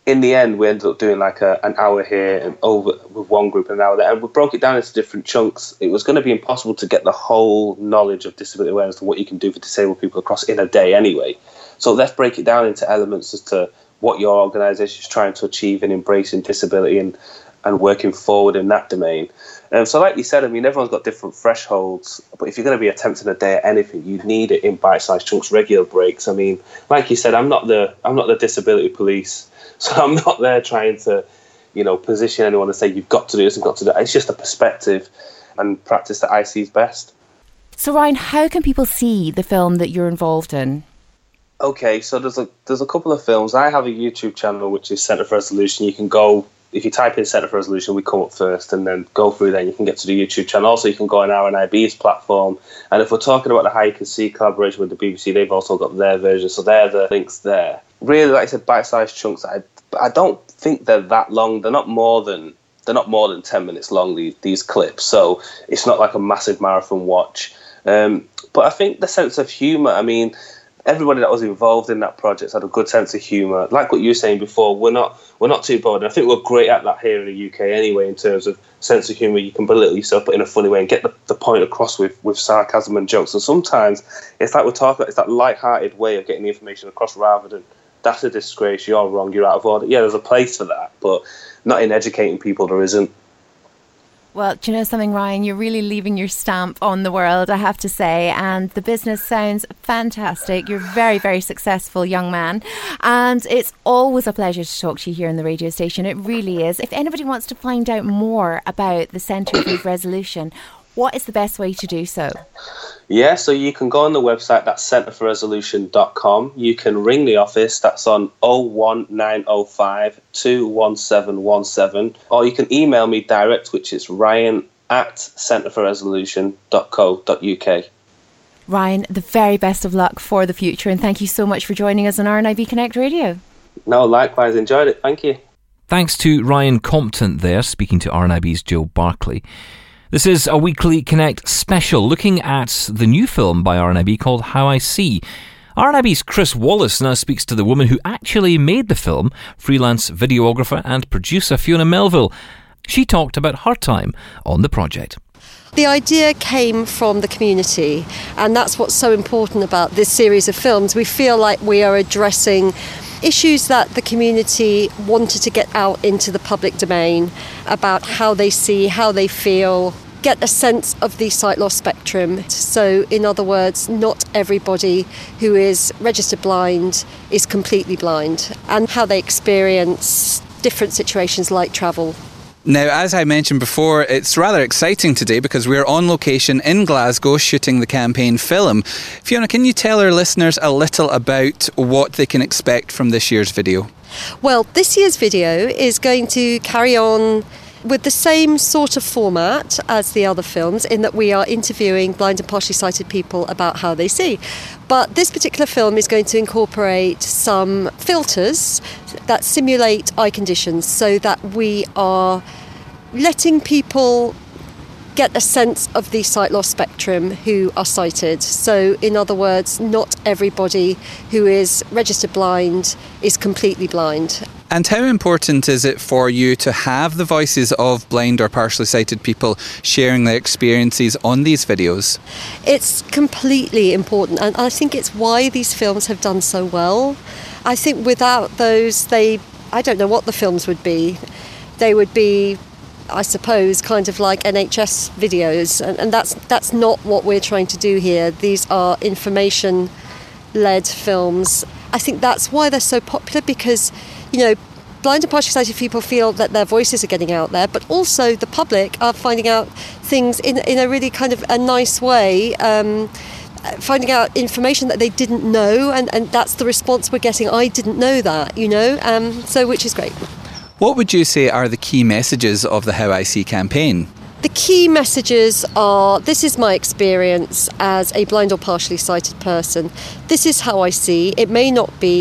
in the end, we ended up doing like a, an hour here and over with one group and an hour there, and we broke it down into different chunks. It was going to be impossible to get the whole knowledge of disability awareness and what you can do for disabled people across in a day anyway. So let's break it down into elements as to what your organisation is trying to achieve in embracing disability and, and working forward in that domain. Um, so like you said, I mean, everyone's got different thresholds, but if you're going to be attempting a day at anything, you need it in bite-sized chunks, regular breaks. I mean, like you said, I'm not the I'm not the disability police. So I'm not there trying to, you know, position anyone and say you've got to do this and got to do that. It's just a perspective and practice that I see is best. So Ryan, how can people see the film that you're involved in? Okay, so there's a there's a couple of films. I have a YouTube channel which is Centre for Resolution. You can go, if you type in Centre for Resolution, we come up first, and then go through there and you can get to the YouTube channel. Also, you can go on R N I B's platform. And if we're talking about the How You Can See collaboration with the B B C, they've also got their version. So they're the links there. Really, like I said, bite-sized chunks. I I don't think they're that long. They're not more than they're not more than ten minutes long. These these clips, so it's not like a massive marathon watch. Um, but I think the sense of humour. I mean, everybody that was involved in that project had a good sense of humour. Like what you were saying before, we're not we're not too bored. And I think we're great at that here in the U K anyway, in terms of sense of humour. You can belittle yourself, but in a funny way, and get the, the point across with, with sarcasm and jokes. And sometimes it's like we're talking about, it's that light-hearted way of getting the information across rather than, that's a disgrace, you're wrong, you're out of order. Yeah, there's a place for that, but not in educating people, there isn't. Well, do you know something, Ryan? You're really leaving your stamp on the world, I have to say. And the business sounds fantastic. You're a very, very successful young man. And it's always a pleasure to talk to you here on the radio station. It really is. If anybody wants to find out more about the Centre for Resolution, what is the best way to do so? Yeah, so you can go on the website, that's centre for resolution dot com. You can ring the office, that's on oh one nine oh five, two one seven one seven. Or you can email me direct, which is ryan at centre for resolution dot co dot uk. Ryan, the very best of luck for the future, and thank you so much for joining us on R N I B Connect Radio. No, likewise, enjoyed it, thank you. Thanks to Ryan Compton there, speaking to R N I B's Joe Barclay. This is a Weekly Connect special looking at the new film by R N I B called How I See. R N I B's Chris Wallace now speaks to the woman who actually made the film, freelance videographer and producer Fiona Melville. She talked about her time on the project. The idea came from the community, and that's what's so important about this series of films. We feel like we are addressing issues that the community wanted to get out into the public domain about how they see, how they feel, get a sense of the sight loss spectrum. So, in other words, not everybody who is registered blind is completely blind, and how they experience different situations like travel. Now, as I mentioned before, it's rather exciting today because we're on location in Glasgow shooting the campaign film. Fiona, can you tell our listeners a little about what they can expect from this year's video? Well, this year's video is going to carry on with the same sort of format as the other films, in that we are interviewing blind and partially sighted people about how they see. But this particular film is going to incorporate some filters that simulate eye conditions, so that we are letting people get a sense of the sight loss spectrum who are sighted. So, in other words, not everybody who is registered blind is completely blind. And how important is it for you to have the voices of blind or partially sighted people sharing their experiences on these videos? It's completely important, and I think it's why these films have done so well. I think without those, they, I don't know what the films would be. They would be, I suppose, kind of like N H S videos, and, and that's that's not what we're trying to do here. These are information-led films. I think that's why they're so popular, because, you know, blind and partially sighted people feel that their voices are getting out there, but also the public are finding out things in in a really kind of a nice way, um, finding out information that they didn't know, and, and that's the response we're getting. I didn't know that, you know, um, so which is great. What would you say are the key messages of the How I See campaign? The key messages are, this is my experience as a blind or partially sighted person. This is how I see. It may not be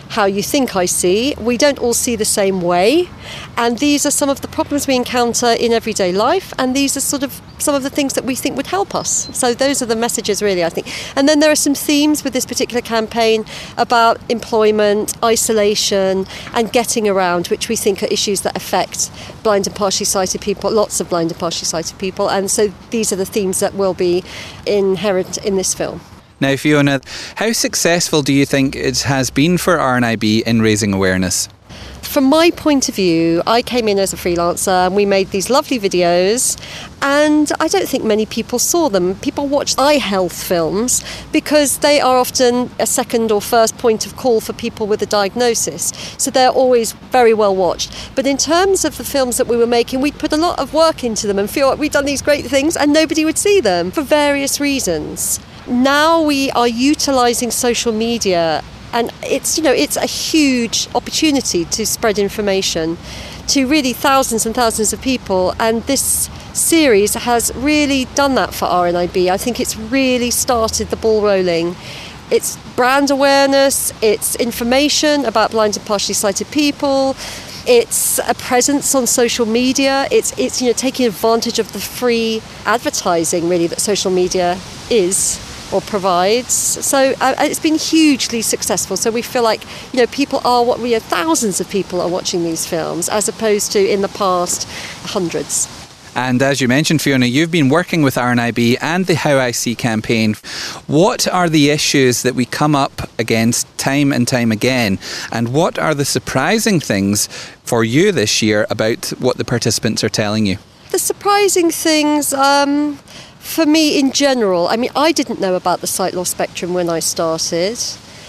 how you think I see. We don't all see the same way, and these are some of the problems we encounter in everyday life, and these are sort of some of the things that we think would help us. So those are the messages, really, I think. And then there are some themes with this particular campaign about employment, isolation, and getting around, which we think are issues that affect blind and partially sighted people, lots of blind and partially sighted people, and so these are the themes that will be inherent in this film. Now, Fiona, how successful do you think it has been for R N I B in raising awareness? From my point of view, I came in as a freelancer and we made these lovely videos, and I don't think many people saw them. People watch eye health films because they are often a second or first point of call for people with a diagnosis, so they're always very well watched. But in terms of the films that we were making, we'd put a lot of work into them and feel like we'd done these great things and nobody would see them for various reasons. Now we are utilising social media, and it's, you know, it's a huge opportunity to spread information to really thousands and thousands of people, and this series has really done that for R N I B. I think it's really started the ball rolling. It's brand awareness, it's information about blind and partially sighted people, it's a presence on social media, it's, it's you know, taking advantage of the free advertising, really, that social media is or provides. So uh, it's been hugely successful. So we feel like, you know, people are what we are, thousands of people are watching these films, as opposed to in the past hundreds. And as you mentioned, Fiona, you've been working with R N I B and the How I See campaign. What are the issues that we come up against time and time again? And what are the surprising things for you this year about what the participants are telling you? The surprising things, um, for me in general, I mean, I didn't know about the sight loss spectrum when I started.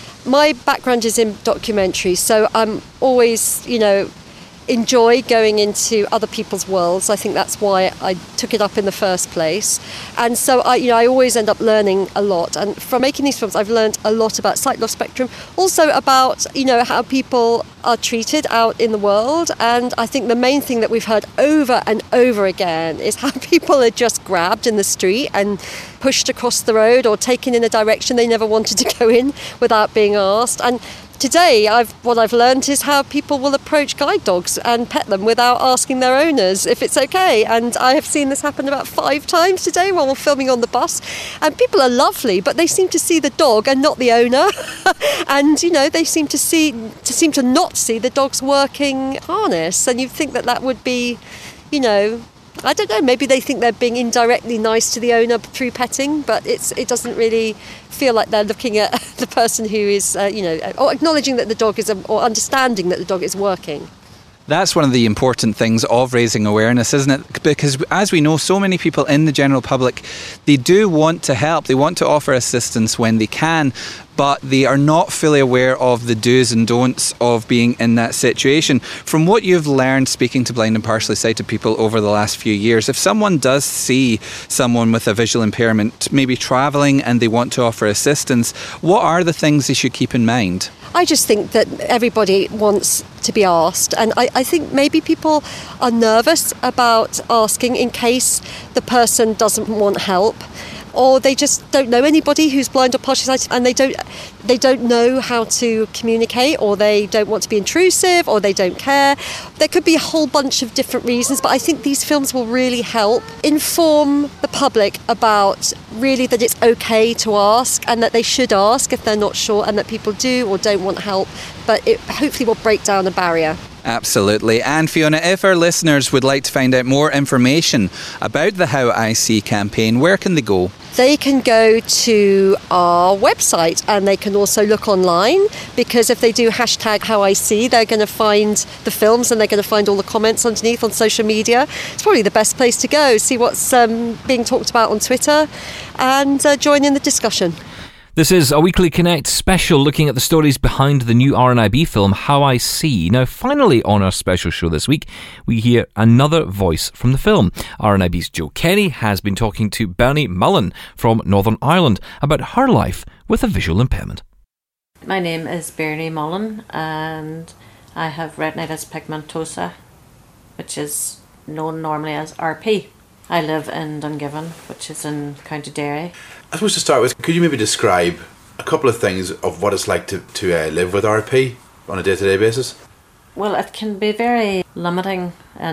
My background is in documentaries, so I'm always, you know, enjoy going into other people's worlds. I think that's why I took it up in the first place. And so I, you know, I always end up learning a lot. And from making these films, I've learned a lot about sight loss spectrum, also about, you know, how people are treated out in the world. And I think the main thing that we've heard over and over again is how people are just grabbed in the street and pushed across the road or taken in a direction they never wanted to go in without being asked. And today, I've, what I've learned is how people will approach guide dogs and pet them without asking their owners if it's okay. And I have seen this happen about five times today while we're filming on the bus. And people are lovely, but they seem to see the dog and not the owner. And, you know, they seem to see to seem to not see the dog's working harness. And you'd think that that would be, you know, I don't know, maybe they think they're being indirectly nice to the owner through petting, but it's it doesn't really feel like they're looking at the person who is, uh, you know, or acknowledging that the dog is, or understanding that the dog is working. That's one of the important things of raising awareness, isn't it? Because as we know, so many people in the general public, they do want to help, they want to offer assistance when they can, but they are not fully aware of the do's and don'ts of being in that situation. From what you've learned speaking to blind and partially sighted people over the last few years, if someone does see someone with a visual impairment, maybe travelling, and they want to offer assistance, what are the things they should keep in mind? I just think that everybody wants to be asked, and I, I think maybe people are nervous about asking in case the person doesn't want help, or they just don't know anybody who's blind or partially sighted, and they don't they don't know how to communicate, or they don't want to be intrusive, or they don't care. There could be a whole bunch of different reasons, but I think these films will really help inform the public about really that it's okay to ask, and that they should ask if they're not sure, and that people do or don't want help, but it hopefully will break down a barrier. Absolutely. And Fiona, if our listeners would like to find out more information about the How I See campaign, where can they go? They can go to our website, and they can also look online, because if they do hashtag How I See, they're going to find the films and they're going to find all the comments underneath on social media. It's probably the best place to go, see what's um, being talked about on Twitter, and uh, join in the discussion. This is a Weekly Connect special looking at the stories behind the new R N I B film, How I See. Now, finally on our special show this week, we hear another voice from the film. R N I B's Jo Kenny has been talking to Bernie Mullen from Northern Ireland about her life with a visual impairment. My name is Bernie Mullen, and I have retinitis pigmentosa, which is known normally as R P. I live in Dungiven, which is in County Derry. I suppose to start with, could you maybe describe a couple of things of what it's like to, to uh, live with R P? on a day-to-day basis? Well, it can be very limiting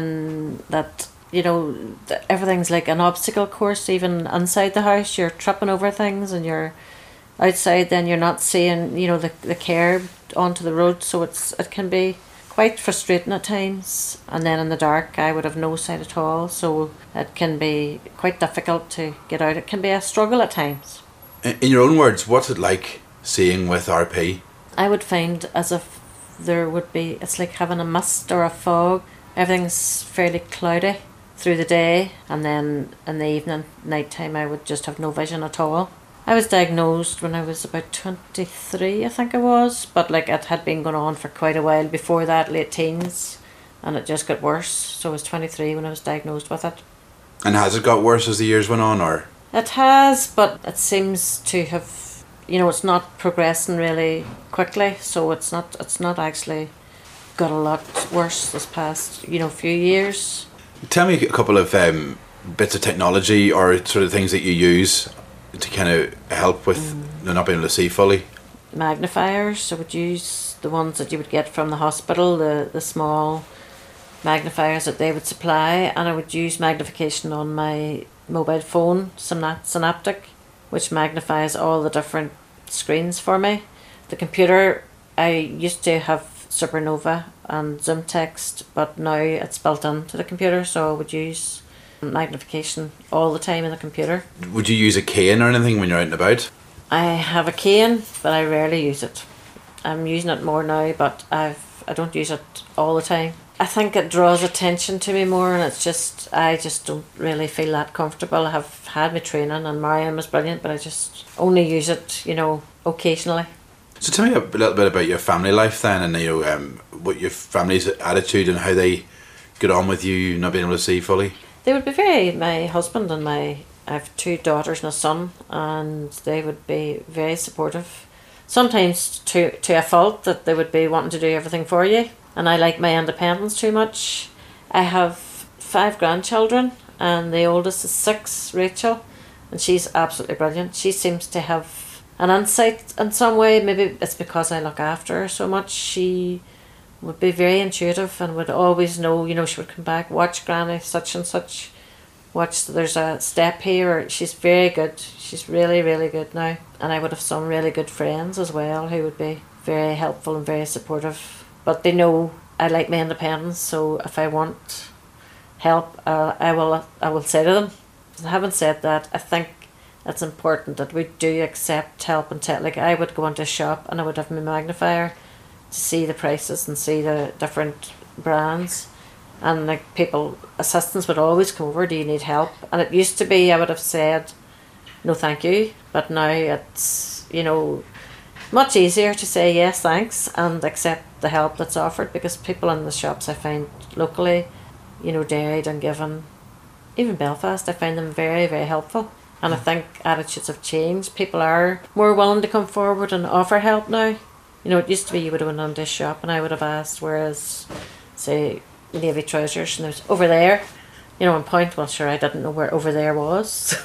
in that, you know, everything's like an obstacle course. Even inside the house, you're tripping over things, and you're outside, then you're not seeing, you know, the the curb onto the road. So it's it can be quite frustrating at times. And then in the dark, I would have no sight at all. So it can be quite difficult to get out. It can be a struggle at times. In your own words, what's it like seeing with R P? I would find as if there would be, it's like having a mist or a fog. Everything's fairly cloudy through the day, and then in the evening, night time, I would just have no vision at all. I was diagnosed when I was about twenty-three, I think I was, but like it had been going on for quite a while before that, late teens, and it just got worse. So I was twenty-three when I was diagnosed with it. And has it got worse as the years went on, or? It has, but it seems to have, you know, it's not progressing really quickly, so it's not it's not actually got a lot worse this past, you know, few years. Tell me a couple of um, bits of technology or sort of things that you use to kind of help with mm. not being able to see fully. Magnifiers. I would use the ones that you would get from the hospital, the, the small magnifiers that they would supply, and I would use magnification on my mobile phone, Synaptic, which magnifies all the different screens for me. The computer, I used to have Supernova and Zoom Text, but now it's built into the computer, so I would use magnification all the time in the computer. Would you use a cane or anything when you're out and about? I have a cane, but I rarely use it. I'm using it more now, but I've I don't use it all the time. I think it draws attention to me more, and it's just I just don't really feel that comfortable. I have had my training, and Marion was brilliant, but I just only use it, you know, occasionally. So tell me a little bit about your family life then, and you know um, what your family's attitude and how they get on with you not being able to see fully. They would be very. My husband and my I have two daughters and a son, and they would be very supportive. Sometimes to to a fault, that they would be wanting to do everything for you, and I like my independence too much. I have five grandchildren, and the oldest is six, Rachel, and she's absolutely brilliant. She seems to have an insight in some way. Maybe it's because I look after her so much. She would be very intuitive and would always know, you know, she would come back, watch Granny such and such, watch there's a step here. She's very good. She's really, really good now. And I would have some really good friends as well who would be very helpful and very supportive. But they know I like my independence, so if I want help, uh, I will I will say to them. Having said that, I think it's important that we do accept help and tell. Like I would go into a shop and I would have my magnifier to see the prices and see the different brands, and like people, assistants would always come over, do you need help? And it used to be I would have said no thank you, but now it's, you know, much easier to say yes thanks and accept the help that's offered, because people in the shops I find locally, you know, Derry, Dungiven, even Belfast, I find them very, very helpful. And I think attitudes have changed. People are more willing to come forward and offer help now. You know, it used to be you would have went into a shop and I would have asked, whereas, say, navy trousers, and there's over there, you know, on point, well, sure, I didn't know where over there was.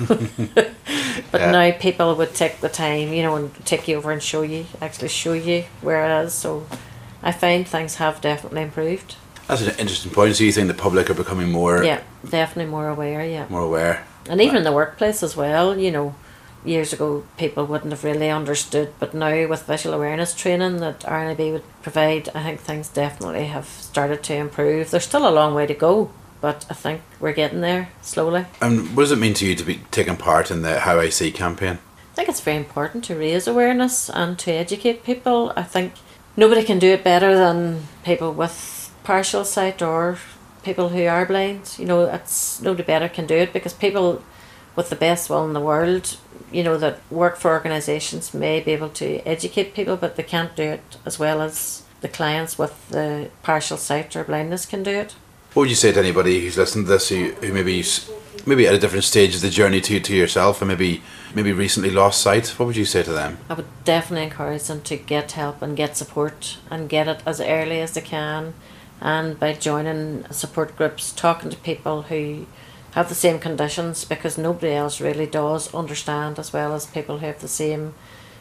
But yeah. Now people would take the time, you know, and take you over and show you, actually show you where it is. So I find things have definitely improved. That's an interesting point. So you think the public are becoming more... Yeah, definitely more aware, yeah. More aware. And even in the workplace as well, you know, years ago people wouldn't have really understood, but now with visual awareness training that R N I B would provide, I think things definitely have started to improve. There's still a long way to go, but I think we're getting there slowly. And what does it mean to you to be taking part in the How I See campaign? I think it's very important to raise awareness and to educate people. I think nobody can do it better than people with partial sight or people who are blind. You know, it's nobody better can do it, because people with the best will in the world, you know, that work for organisations may be able to educate people, but they can't do it as well as the clients with the partial sight or blindness can do it. What would you say to anybody who's listening to this who, who maybe maybe at a different stage of the journey to to yourself, and maybe maybe recently lost sight? What would you say to them? I would definitely encourage them to get help and get support and get it as early as they can, and by joining support groups, talking to people who have the same conditions, because nobody else really does understand as well as people who have the same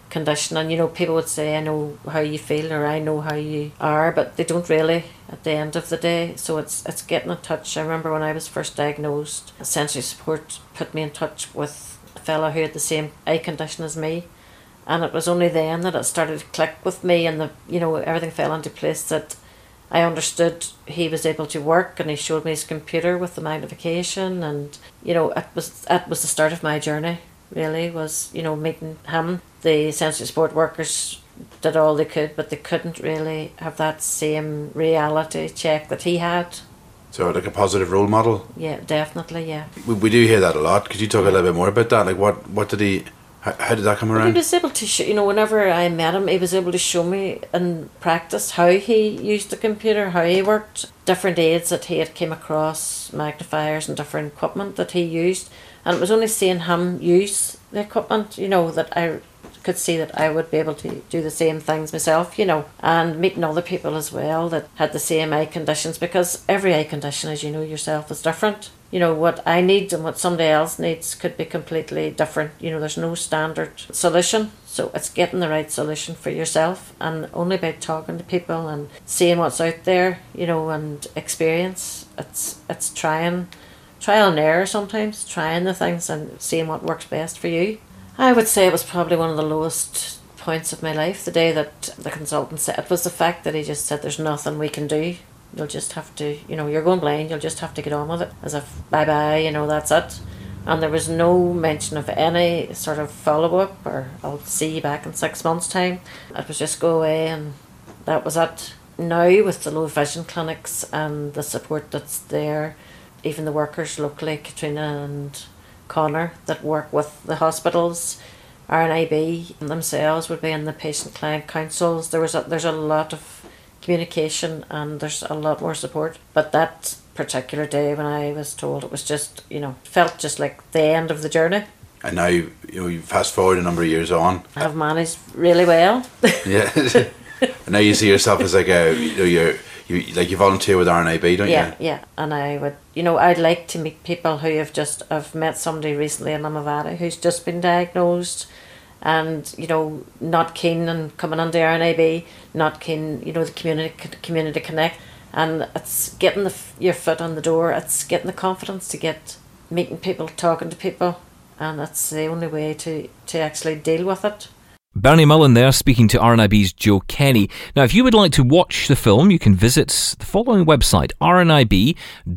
condition. And, you know, people would say, I know how you feel or I know how you are, but they don't really at the end of the day. So it's it's getting in touch. I remember when I was first diagnosed, Sensory Support put me in touch with a fellow who had the same eye condition as me. And it was only then that it started to click with me, and the you know everything fell into place, that I understood he was able to work, and he showed me his computer with the magnification, and you know it was it was the start of my journey. Really was you know meeting him. The sensory support workers did all they could, but they couldn't really have that same reality check that he had. So like a positive role model. Yeah, definitely. Yeah. We, we do hear that a lot. Could you talk a little bit more about that? Like what what did he? How, how did that come around? He was able to, show, you know, whenever I met him, he was able to show me in practice how he used the computer, how he worked, different aids that he had came across, magnifiers and different equipment that he used. And it was only seeing him use the equipment, you know, that I could see that I would be able to do the same things myself, you know, and meeting other people as well that had the same eye conditions, because every eye condition, as you know yourself, is different. You know, what I need and what somebody else needs could be completely different. You know, there's no standard solution. So it's getting the right solution for yourself, and only by talking to people and seeing what's out there, you know, and experience. It's it's trying, trial and error sometimes, trying the things and seeing what works best for you. I would say it was probably one of the lowest points of my life, the day that the consultant said, it was the fact that he just said, there's nothing we can do. You'll just have to, you know, you're going blind, you'll just have to get on with it. As if, bye-bye, you know, that's it. And there was no mention of any sort of follow-up or I'll see you back in six months' time. It was just go away and that was it. Now with the low vision clinics and the support that's there, even the workers locally, Katrina and Connor, that work with the hospitals, R N I B themselves would be in the patient-client councils. There was a, there's a lot of communication and there's a lot more support. But that particular day when I was told, it was just, you know, felt just like the end of the journey. And now, you know, you fast forward a number of years on. I have managed really well. Yeah. And now you see yourself as like a, you know, you're, you like you volunteer with R N I B, don't yeah, you? Yeah, yeah. And I would, you know, I'd like to meet people who have just, I've met somebody recently in Limavady who's just been diagnosed and, you know, not keen on coming on the R N I B, not keen, you know, the community community connect. And it's getting the, your foot on the door, it's getting the confidence to get meeting people, talking to people, and that's the only way to, to actually deal with it. Bernie Mullen there speaking to R N I B's Joe Kenny. Now, if you would like to watch the film, you can visit the following website, rnib.org.uk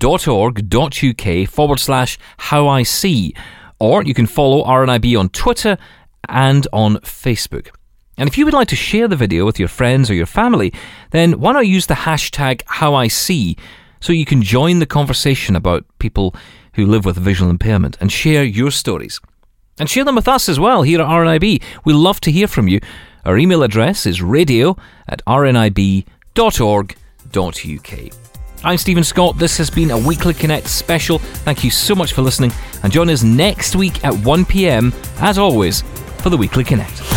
forward slash how I see. Or you can follow R N I B on Twitter and on Facebook. And if you would like to share the video with your friends or your family, then why not use the hashtag how I see so you can join the conversation about people who live with visual impairment and share your stories. And share them with us as well here at R N I B. We love to hear from you. Our email address is radio at rnib.org.uk. I'm Stephen Scott. This has been a Weekly Connect special. Thank you so much for listening. And join us next week at one p.m, as always, for the Weekly Connect.